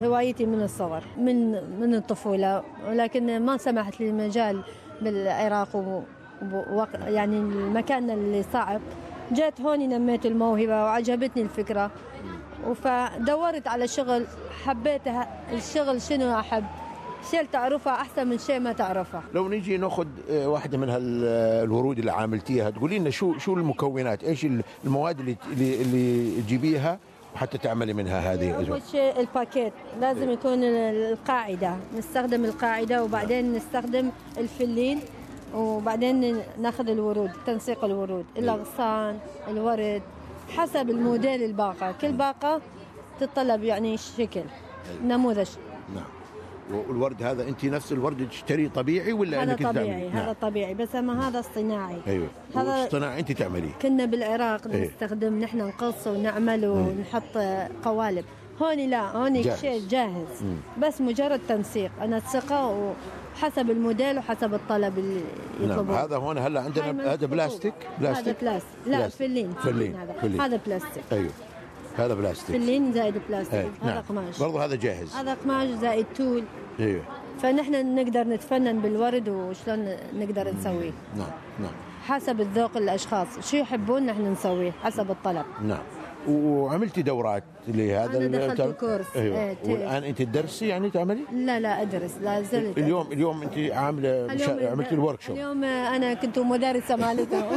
هوايتي من الصغر، من الطفولة، ولكن ما سمحت لي المجال بالعراق يعني المكان اللي صعب. جيت هون نميت الموهبة وعجبتني الفكرة، فدورت على شغل حبيتها. الشغل شنو أحب؟ شيء تعرفها أحسن من شيء ما تعرفها. لو نيجي ناخذ واحدة من الورود اللي عاملتيها، تقولي لنا شو المكونات، ايش المواد اللي تجيبيها وحتى تعملي منها هذه؟ أول شيء الباكيت لازم يكون القاعدة، نستخدم القاعدة وبعدين نستخدم الفلين، وبعدين ناخذ الورود، تنسيق الورود، الأغصان، الورد، حسب الموديل الباقة. كل باقة تتطلب يعني شكل نموذج. نعم. والورد هذا انت نفس الورد تشتريه طبيعي ولا هذا انك طبيعي؟ هذا نعم. طبيعي، بس اما هذا اصطناعي. ايوه، هذا اصطناعي انت تعمليه. كنا بالعراق نستخدم نحن نقص ونعمل ونحط قوالب. هون لا، هون شيء جاهز. بس مجرد تنسيق، انا ثقه وحسب الموديل وحسب الطلب اللي يطلبوه. نعم. هذا هون هلا عندنا هذا بلاستيك. هذا بلاستيك. لا، فلين. هذا بلاستيك. ايوه، هذا بلاستيك. فلين زائد بلاستيك. هذا نعم. قماش. برضه هذا جاهز. هذا قماش زائد تول. ايوه. فنحن نقدر نتفنن بالورد وشلون نقدر نسويه. نعم. حسب الذوق الاشخاص، شو يحبون نحن نسويه حسب الطلب. نعم. وعملتي دورات لهذا؟ أنا دخلت كورس. ايوه. والان انت تدرسي يعني تعملي؟ لا ادرس، لا زلت. اليوم انت عملتي الورك شوب. اليوم انا كنت مدرسه مالتهم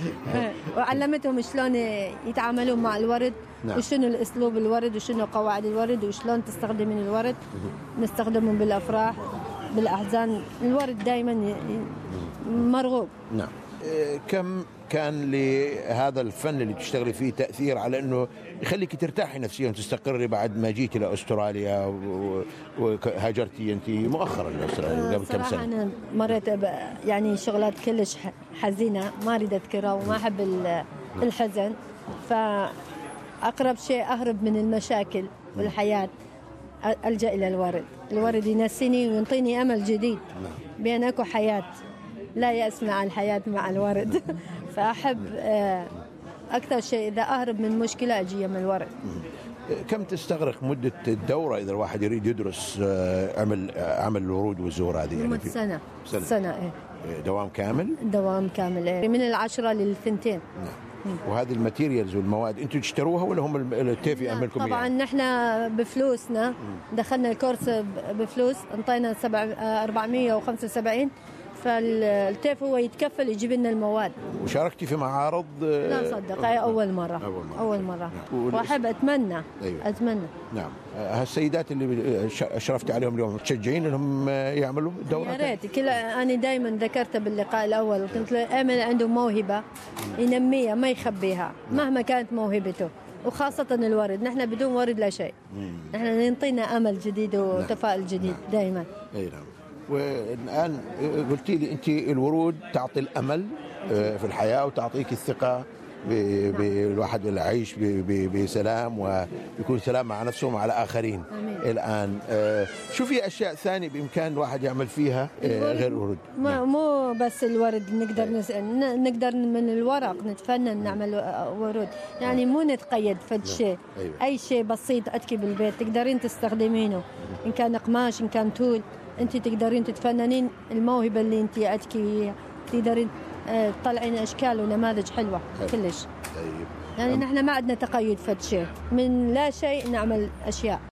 وعلمتهم شلون يتعاملون مع الورد. نعم. وشنو الاسلوب الورد وشنو قواعد الورد وشلون تستخدمين الورد. نستخدمه بالافراح، بالاحزان. الورد دائما مرغوب. نعم. كم كان لهذا الفن اللي تشتغلي فيه تأثير على أنه يخليك ترتاحي نفسيا وتستقري بعد ما جيتي لأستراليا وهاجرتي أنت مؤخرا لأستراليا قبل كم سنة؟ أنا مريت يعني شغلات كلش حزينة ما أريد أذكرها وما أحب الحزن، فأقرب شيء أهرب من المشاكل والحياة ألجأ إلى الورد. الورد ينسيني وينطيني أمل جديد بأن أكو حياة، لا يأس مع الحياة مع الورد. فأحب أكثر شيء إذا أهرب من مشكلة أجي من الورد. كم تستغرق مدة الدورة إذا الواحد يريد يدرس عمل الورود والزهور هذه؟ يعني سنة. إيه. دوام كامل؟ دوام كامل، إيه. من 10 ل2. وهذه الماتيريالز والمواد انتم تشتروها ولا هم التيف يعملكم؟ طبعا يعني؟ نحن بفلوسنا دخلنا الكورس بفلوس، انطينا 475، فالتيف هو يتكفل يجيب لنا المواد. وشاركتي في معارض؟ لا صدق، هي أول مرة. وأحب أتمنى. أيوة. أتمنى. نعم. هالسيدات اللي أشرفتي عليهم اليوم تشجعين انهم يعملوا الدورة؟ يا ريت. أنا دائما ذكرتها باللقاء الأول، كنت أمل عنده موهبة ينميها ما يخبيها مهما كانت موهبته، وخاصة الورد. نحن بدون ورد لا شيء. نحن نعطينا أمل جديد وتفاؤل جديد. دائما. أي نعم. والآن قلتي لي أنت الورود تعطي الأمل في الحياة وتعطيك الثقة بالواحد اللي يعيش بسلام ويكون سلام مع نفسه ومع الآخرين. الآن شو في أشياء ثانية بإمكان الواحد يعمل فيها غير الورود؟ مو بس الورد، نقدر من الورق نتفنن نعمل ورود. يعني مو نتقيد فد شيء. أي شيء بسيط عندك بالبيت تقدرين تستخدمينه، إن كان قماش إن كان تول. أنت تقدرين تتفننين الموهبة اللي أنت عندك، تقدرين تطلعين أشكال ونماذج حلوة كلش. يعني نحن ما عندنا تقيد فد شيء، من لا شيء نعمل أشياء.